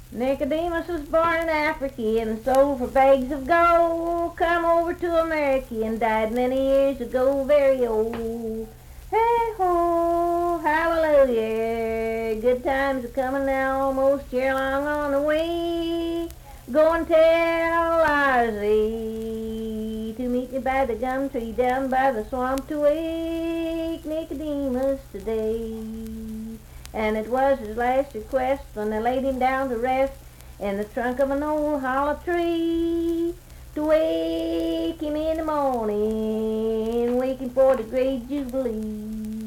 Nicodemus was born in Africa and sold for bags of gold. Come over to America and died many years ago, very old. Hey ho, hallelujah. Good times are coming now, almost here along on the way. Go and tell Ozzy to meet me by the gum tree down by the swamp to wake Nicodemus today. And it was his last request when they laid him down to rest in the trunk of an old hollow tree, to wake him in the morning, wake him for the great jubilee.